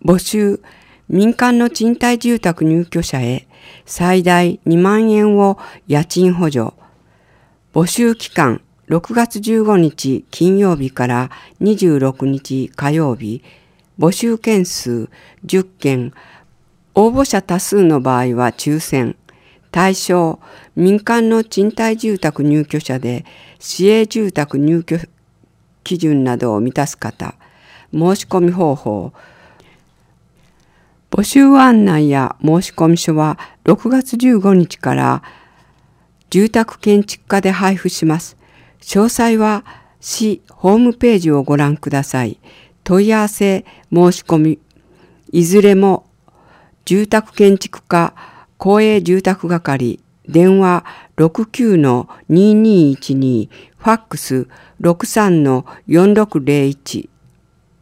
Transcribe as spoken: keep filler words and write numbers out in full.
募集、民間の賃貸住宅入居者へ最大にまんえんを家賃補助。募集期間、ろくがつじゅうごにち金曜日からにじゅうろくにち火曜日。募集件数じゅっけん。応募者多数の場合は抽選。対象、民間の賃貸住宅入居者で市営住宅入居基準などを満たす方。申し込み方法。募集案内や申込書はろくがつじゅうごにちから住宅建築課で配布します。詳細は市ホームページをご覧ください。問い合わせ、申し込み、いずれも住宅建築課公営住宅係、電話 ろくきゅうのにーにーいちに、ファックス ろくさんのよんろくぜろいち。